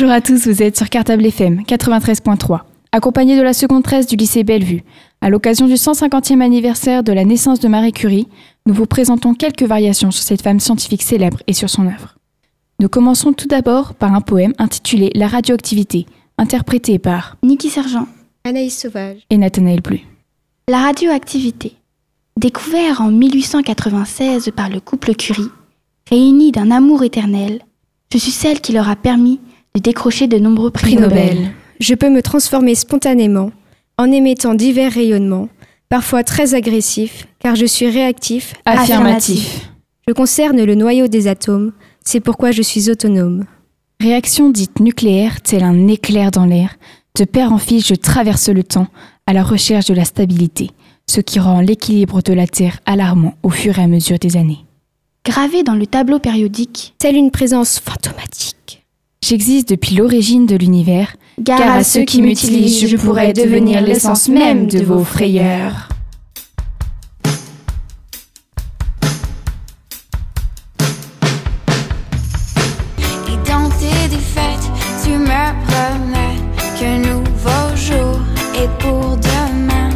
Bonjour à tous, vous êtes sur Cartable FM 93.3, accompagné de la seconde 13 du lycée Bellevue. À l'occasion du 150e anniversaire de la naissance de Marie Curie, nous vous présentons quelques variations sur cette femme scientifique célèbre et sur son œuvre. Nous commençons tout d'abord par un poème intitulé La radioactivité, interprété par Niki Sergent, Anaïs Sauvage et Nathanaël Blu. La radioactivité, découvert en 1896 par le couple Curie, réuni d'un amour éternel, je suis celle qui leur a permis de décrocher de nombreux prix Nobel. Je peux me transformer spontanément en émettant divers rayonnements, parfois très agressifs, car je suis réactif, Affirmatif. Je concerne le noyau des atomes, c'est pourquoi je suis autonome. Réaction dite nucléaire, tel un éclair dans l'air, de père en fils je traverse le temps à la recherche de la stabilité, ce qui rend l'équilibre de la Terre alarmant au fur et à mesure des années. Gravé dans le tableau périodique, Telle une présence fantomatique. J'existe depuis l'origine de l'univers, gare à ceux qui m'utilisent, je pourrais devenir l'essence même de vos frayeurs. Et dans tes défaites, tu me promets qu'un nouveau jour est pour demain.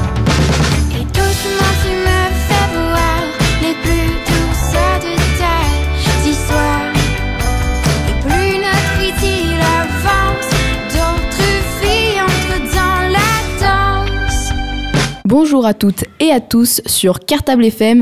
Et doucement tu me fais voir les plus douces de tes histoires. Et plus notre idylle avance, d'autres filles entrent dans la danse. Bonjour à toutes et à tous sur Cartable FM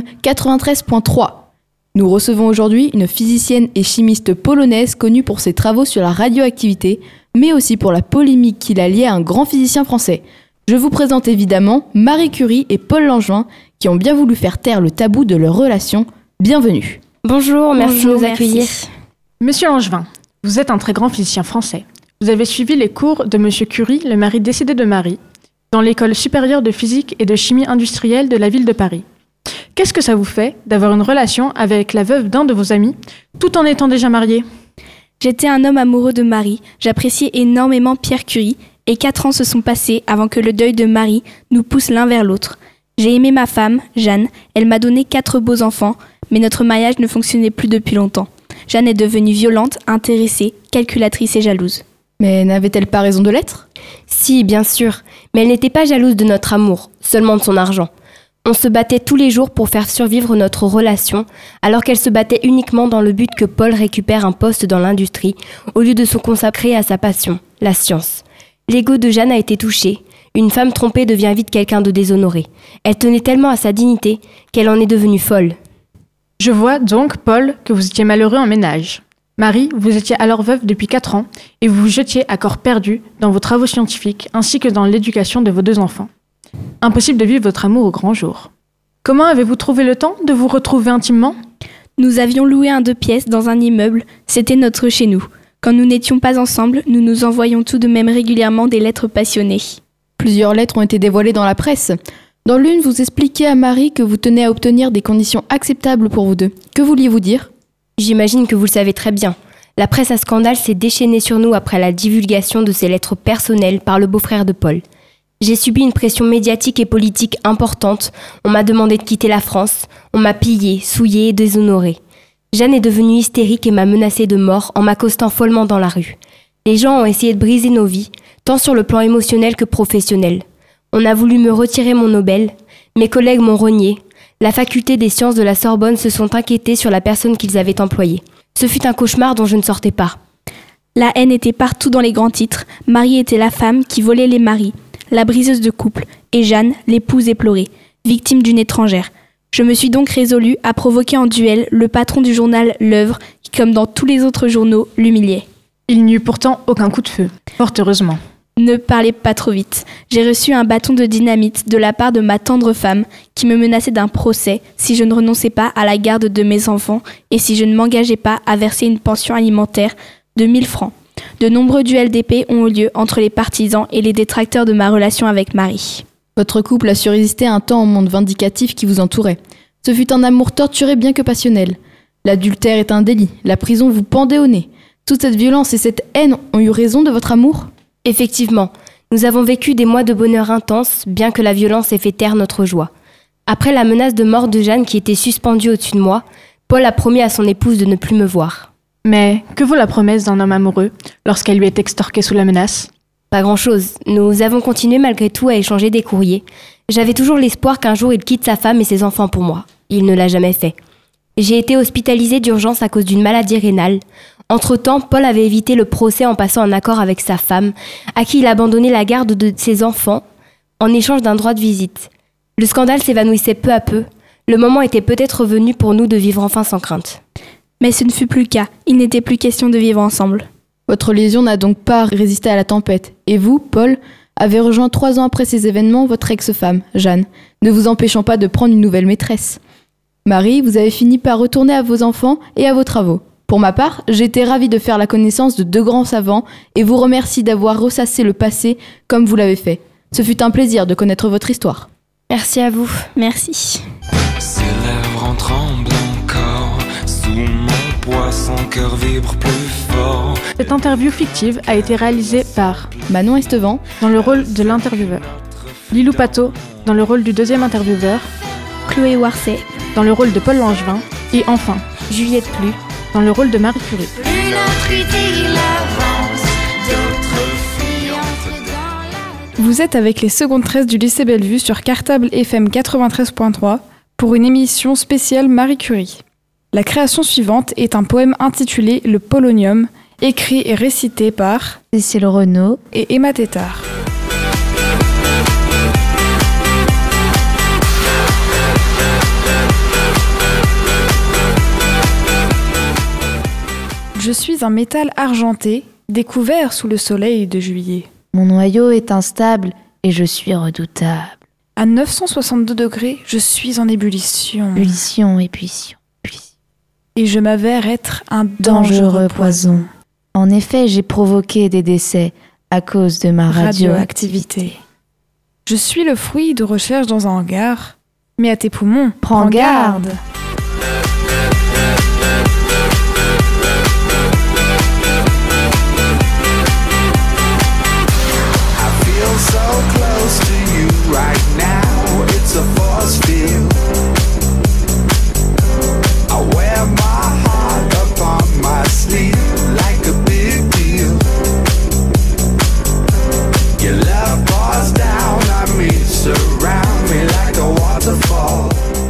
93.3. Nous recevons aujourd'hui une physicienne et chimiste polonaise connue pour ses travaux sur la radioactivité, mais aussi pour la polémique qui l'a liée à un grand physicien français. Je vous présente évidemment Marie Curie et Paul Langevin qui ont bien voulu faire taire le tabou de leur relation. Bienvenue. Bonjour, merci de nous accueillir. Monsieur Langevin, vous êtes un très grand physicien français. Vous avez suivi les cours de Monsieur Curie, le mari décédé de Marie, dans l'école supérieure de physique et de chimie industrielle de la ville de Paris. Qu'est-ce que ça vous fait d'avoir une relation avec la veuve d'un de vos amis, tout en étant déjà marié ? J'étais un homme amoureux de Marie, j'appréciais énormément Pierre Curie, et 4 ans se sont passés avant que le deuil de Marie nous pousse l'un vers l'autre. J'ai aimé ma femme, Jeanne, elle m'a donné 4 beaux enfants, mais notre mariage ne fonctionnait plus depuis longtemps. Jeanne est devenue violente, intéressée, calculatrice et jalouse. Mais n'avait-elle pas raison de l'être ? Si, bien sûr, mais elle n'était pas jalouse de notre amour, seulement de son argent. On se battait tous les jours pour faire survivre notre relation, alors qu'elle se battait uniquement dans le but que Paul récupère un poste dans l'industrie, au lieu de se consacrer à sa passion, la science. L'ego de Jeanne a été touché. Une femme trompée devient vite quelqu'un de déshonoré. Elle tenait tellement à sa dignité qu'elle en est devenue folle. Je vois donc, Paul, que vous étiez malheureux en ménage. Marie, vous étiez alors veuve depuis 4 ans et vous vous jetiez à corps perdu dans vos travaux scientifiques ainsi que dans l'éducation de vos 2 enfants. Impossible de vivre votre amour au grand jour. Comment avez-vous trouvé le temps de vous retrouver intimement ? Nous avions loué un 2 pièces dans un immeuble, c'était notre chez nous. Quand nous n'étions pas ensemble, nous nous envoyions tout de même régulièrement des lettres passionnées. Plusieurs lettres ont été dévoilées dans la presse. Dans l'une, vous expliquez à Marie que vous tenez à obtenir des conditions acceptables pour vous deux. Que vouliez-vous dire ? J'imagine que vous le savez très bien. La presse à scandale s'est déchaînée sur nous après la divulgation de ces lettres personnelles par le beau-frère de Paul. J'ai subi une pression médiatique et politique importante. On m'a demandé de quitter la France. On m'a pillé, souillé et déshonoré. Jeanne est devenue hystérique et m'a menacée de mort en m'accostant follement dans la rue. Les gens ont essayé de briser nos vies, tant sur le plan émotionnel que professionnel. On a voulu me retirer mon Nobel. Mes collègues m'ont renié. La faculté des sciences de la Sorbonne se sont inquiétés sur la personne qu'ils avaient employée. Ce fut un cauchemar dont je ne sortais pas. La haine était partout dans les grands titres. Marie était la femme qui volait les maris, la briseuse de couple, et Jeanne, l'épouse éplorée, victime d'une étrangère. Je me suis donc résolue à provoquer en duel le patron du journal L'Œuvre, qui, comme dans tous les autres journaux, l'humiliait. Il n'y eut pourtant aucun coup de feu, fort heureusement. Ne parlez pas trop vite. J'ai reçu un bâton de dynamite de la part de ma tendre femme qui me menaçait d'un procès si je ne renonçais pas à la garde de mes enfants et si je ne m'engageais pas à verser une pension alimentaire de 1000 francs. De nombreux duels d'épée ont eu lieu entre les partisans et les détracteurs de ma relation avec Marie. Votre couple a su résister à un temps au monde vindicatif qui vous entourait. Ce fut un amour torturé bien que passionnel. L'adultère est un délit, la prison vous pendait au nez. Toute cette violence et cette haine ont eu raison de votre amour ? Effectivement, nous avons vécu des mois de bonheur intense, bien que la violence ait fait taire notre joie. Après la menace de mort de Jeanne qui était suspendue au-dessus de moi, Paul a promis à son épouse de ne plus me voir. Mais que vaut la promesse d'un homme amoureux lorsqu'elle lui est extorquée sous la menace ? Pas grand-chose. Nous avons continué malgré tout à échanger des courriers. J'avais toujours l'espoir qu'un jour il quitte sa femme et ses enfants pour moi. Il ne l'a jamais fait. J'ai été hospitalisée d'urgence à cause d'une maladie rénale. Entre-temps, Paul avait évité le procès en passant un accord avec sa femme, à qui il abandonnait la garde de ses enfants en échange d'un droit de visite. Le scandale s'évanouissait peu à peu. Le moment était peut-être venu pour nous de vivre enfin sans crainte. Mais ce ne fut plus le cas. Il n'était plus question de vivre ensemble. Votre liaison n'a donc pas résisté à la tempête. Et vous, Paul, avez rejoint 3 ans après ces événements votre ex-femme, Jeanne, ne vous empêchant pas de prendre une nouvelle maîtresse. Marie, vous avez fini par retourner à vos enfants et à vos travaux. Pour ma part, j'ai été ravie de faire la connaissance de 2 grands savants et vous remercie d'avoir ressassé le passé comme vous l'avez fait. Ce fut un plaisir de connaître votre histoire. Merci à vous. Merci. Ses lèvres en tremblent encore, sous mon poids son cœur vibre plus fort. Cette interview fictive a été réalisée par Manon Estevant, dans le rôle de l'intervieweur, Lilou Pato, dans le rôle du deuxième intervieweur, Chloé Warset, dans le rôle de Paul Langevin, et enfin, Juliette Plu, dans le rôle de Marie Curie. Plus notre idée avance, d'autres filles entrent dans la... Vous êtes avec les secondes 13 du lycée Bellevue sur Cartable FM 93.3 pour une émission spéciale Marie Curie. La création suivante est un poème intitulé Le Polonium, écrit et récité par Cécile Renaud et Emma Tétard. Je suis un métal argenté, découvert sous le soleil de juillet. Mon noyau est instable et je suis redoutable. À 962 degrés, je suis en ébullition. Ébullition et puission. Et je m'avère être un Dangereux poison. En effet, j'ai provoqué des décès à cause de ma radioactivité. Je suis le fruit de recherche dans un hangar. Mais à tes poumons, Prends garde. So close to you right now, it's a force field. I wear my heart upon my sleeve like a big deal. Your love pours down on me, surround me like a waterfall.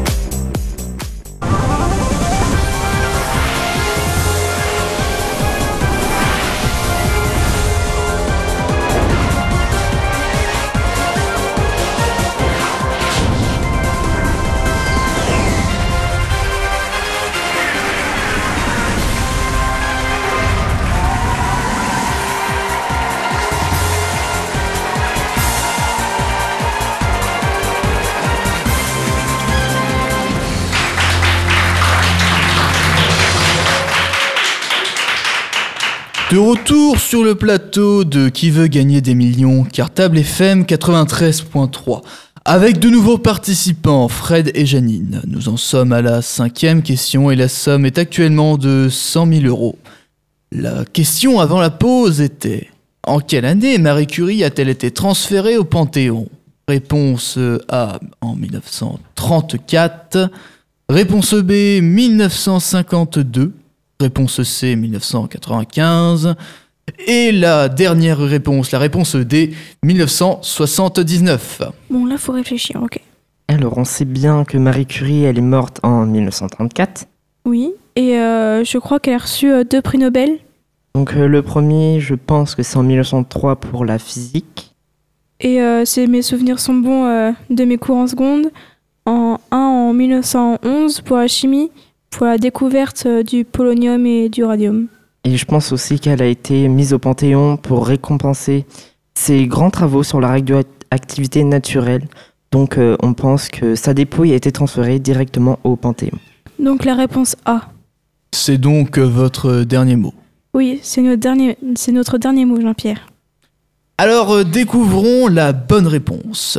De retour sur le plateau de Qui veut gagner des millions, Cartable FM 93.3. Avec de nouveaux participants, Fred et Janine. Nous en sommes à la 5e question et la somme est actuellement de 100 000 €. La question avant la pause était: en quelle année Marie Curie a-t-elle été transférée au Panthéon ? Réponse A, en 1934. Réponse B, 1952. Réponse C, 1995. Et la dernière réponse, la réponse D, 1979. Bon, là, faut réfléchir, ok. Alors, on sait bien que Marie Curie, elle est morte en 1934. Oui, et je crois qu'elle a reçu 2 prix Nobel. Donc, le premier, je pense que c'est en 1903 pour la physique. Et mes souvenirs sont bons de mes cours en seconde. En 1911 pour la chimie, pour la découverte du polonium et du radium. Et je pense aussi qu'elle a été mise au Panthéon pour récompenser ses grands travaux sur la radioactivité naturelle. Donc on pense que sa dépouille a été transférée directement au Panthéon. Donc la réponse A. C'est donc votre dernier mot. Oui, c'est notre dernier mot, Jean-Pierre. Alors découvrons la bonne réponse.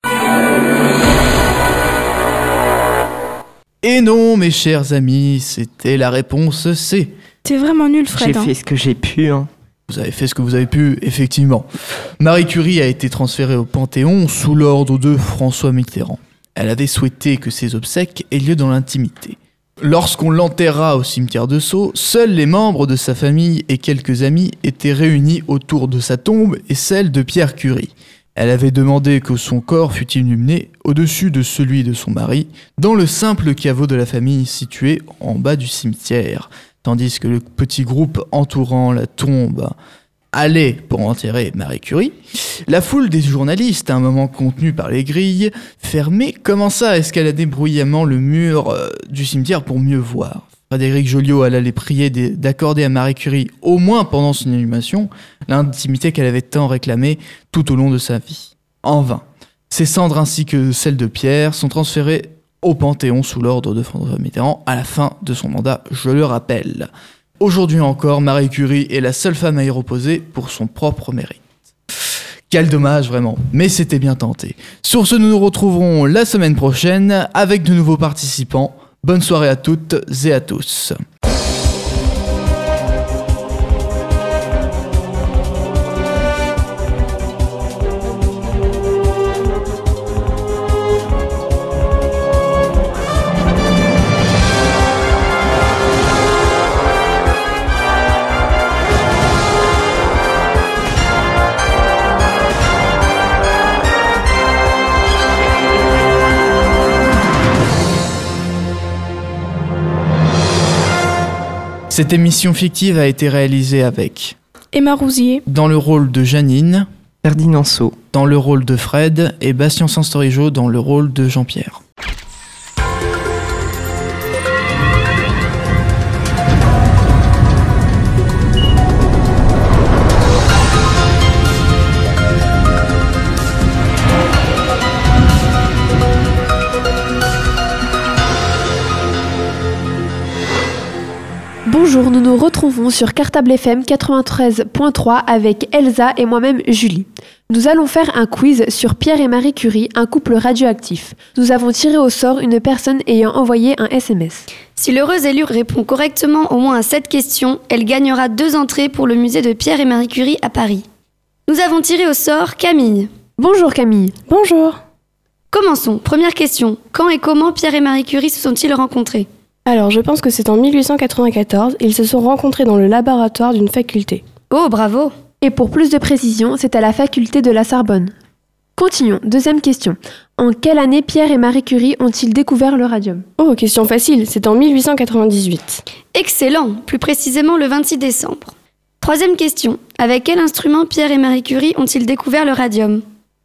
Et non, mes chers amis, c'était la réponse C. T'es vraiment nul, Fred. J'ai fait ce que j'ai pu. Vous avez fait ce que vous avez pu, effectivement. Marie Curie a été transférée au Panthéon sous l'ordre de François Mitterrand. Elle avait souhaité que ses obsèques aient lieu dans l'intimité. Lorsqu'on l'enterra au cimetière de Sceaux, seuls les membres de sa famille et quelques amis étaient réunis autour de sa tombe et celle de Pierre Curie. Elle avait demandé que son corps fût inhumé au-dessus de celui de son mari, dans le simple caveau de la famille situé en bas du cimetière, tandis que le petit groupe entourant la tombe allait pour enterrer Marie Curie. La foule des journalistes, à un moment contenue par les grilles fermées, commença à escalader bruyamment le mur du cimetière pour mieux voir. Frédéric Joliot alla les prier d'accorder à Marie Curie, au moins pendant son inhumation, l'intimité qu'elle avait tant réclamée tout au long de sa vie. En vain. Ses cendres ainsi que celles de Pierre sont transférées au Panthéon sous l'ordre de François Mitterrand à la fin de son mandat, je le rappelle. Aujourd'hui encore, Marie Curie est la seule femme à y reposer pour son propre mérite. Quel dommage vraiment, mais c'était bien tenté. Sur ce, nous nous retrouverons la semaine prochaine avec de nouveaux participants. Bonne soirée à toutes et à tous. Cette émission fictive a été réalisée avec Emma Rousier dans le rôle de Janine, Ferdinand Sceaux dans le rôle de Fred et Bastien Sanstorijo dans le rôle de Jean-Pierre. Bonjour, nous nous retrouvons sur Cartable FM 93.3 avec Elsa et moi-même Julie. Nous allons faire un quiz sur Pierre et Marie Curie, un couple radioactif. Nous avons tiré au sort une personne ayant envoyé un SMS. Si l'heureuse élue répond correctement au moins à cette question, elle gagnera 2 entrées pour le musée de Pierre et Marie Curie à Paris. Nous avons tiré au sort Camille. Bonjour Camille. Bonjour. Commençons. Première question. Quand et comment Pierre et Marie Curie se sont-ils rencontrés ? Alors, je pense que c'est en 1894, ils se sont rencontrés dans le laboratoire d'une faculté. Oh, bravo! Et pour plus de précision, c'est à la faculté de la Sorbonne. Continuons, deuxième question. En quelle année Pierre et Marie Curie ont-ils découvert le radium ? Oh, question facile, c'est en 1898. Excellent, plus précisément le 26 décembre. Troisième question. Avec quel instrument Pierre et Marie Curie ont-ils découvert le radium ?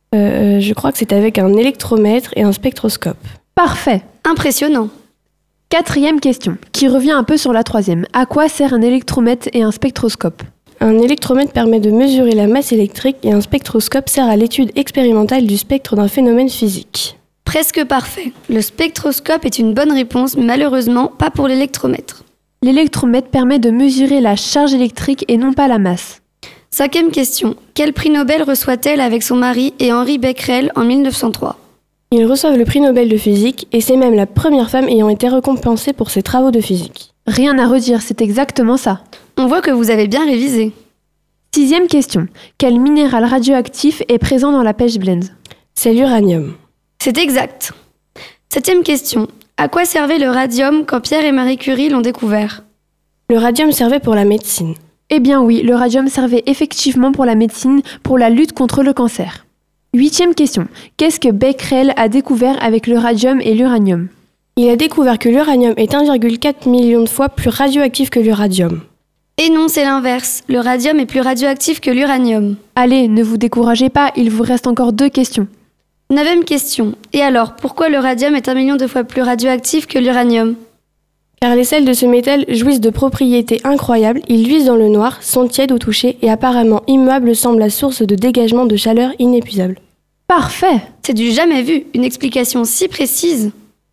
Je crois que c'est avec un électromètre et un spectroscope. Parfait. Impressionnant. Quatrième question, qui revient un peu sur la troisième. À quoi sert un électromètre et un spectroscope ? Un électromètre permet de mesurer la masse électrique et un spectroscope sert à l'étude expérimentale du spectre d'un phénomène physique. Presque parfait. Le spectroscope est une bonne réponse, mais malheureusement pas pour l'électromètre. L'électromètre permet de mesurer la charge électrique et non pas la masse. Cinquième question. Quel prix Nobel reçoit-elle avec son mari et Henri Becquerel en 1903 ? Ils reçoivent le prix Nobel de physique et c'est même la première femme ayant été récompensée pour ses travaux de physique. Rien à redire, c'est exactement ça. On voit que vous avez bien révisé. Sixième question. Quel minéral radioactif est présent dans la pêche Blaise ? C'est l'uranium. C'est exact. Septième question. À quoi servait le radium quand Pierre et Marie Curie l'ont découvert ? Le radium servait pour la médecine. Eh bien oui, le radium servait effectivement pour la médecine, pour la lutte contre le cancer. Huitième question. Qu'est-ce que Becquerel a découvert avec le radium et l'uranium ? Il a découvert que l'uranium est 1,4 million de fois plus radioactif que l'uranium. Et non, c'est l'inverse. Le radium est plus radioactif que l'uranium. Allez, ne vous découragez pas, il vous reste encore 2 questions. 9e question. Et alors, pourquoi le radium est 1 million de fois plus radioactif que l'uranium ? Car les sels de ce métal jouissent de propriétés incroyables, ils luisent dans le noir, sont tièdes au toucher et apparemment immuables semblent la source de dégagement de chaleur inépuisable. Parfait ! C'est du jamais vu, une explication si précise.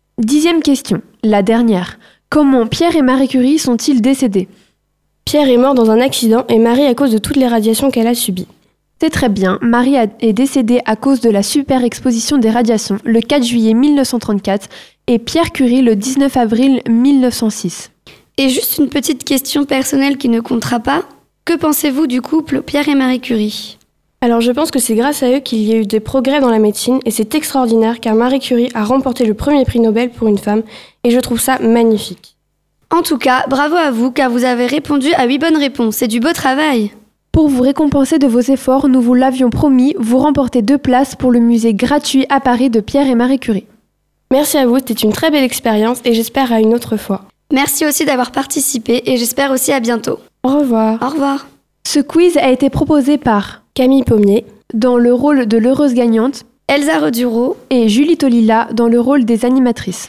10e question, la dernière. Comment Pierre et Marie Curie sont-ils décédés ? Pierre est mort dans un accident et Marie à cause de toutes les radiations qu'elle a subies. C'est très bien, Marie est décédée à cause de la super-exposition des radiations le 4 juillet 1934 et Pierre Curie le 19 avril 1906. Et juste une petite question personnelle qui ne comptera pas. Que pensez-vous du couple Pierre et Marie Curie ? Alors je pense que c'est grâce à eux qu'il y a eu des progrès dans la médecine et c'est extraordinaire car Marie Curie a remporté le premier prix Nobel pour une femme et je trouve ça magnifique. En tout cas, bravo à vous car vous avez répondu à 8 bonnes réponses. C'est du beau travail. Pour vous récompenser de vos efforts, nous vous l'avions promis, vous remportez 2 places pour le musée gratuit à Paris de Pierre et Marie Curie. Merci à vous, c'était une très belle expérience et j'espère à une autre fois. Merci aussi d'avoir participé et j'espère aussi à bientôt. Au revoir. Au revoir. Ce quiz a été proposé par Camille Pommier, dans le rôle de l'heureuse gagnante, Elsa Reduro et Julie Tolila dans le rôle des animatrices.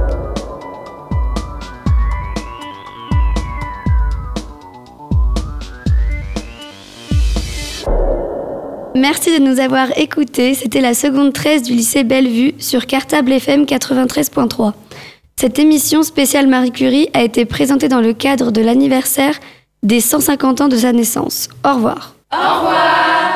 Merci de nous avoir écoutés. C'était la seconde 13 du lycée Bellevue sur Cartable FM 93.3. Cette émission spéciale Marie Curie a été présentée dans le cadre de l'anniversaire des 150 ans de sa naissance. Au revoir. Au revoir.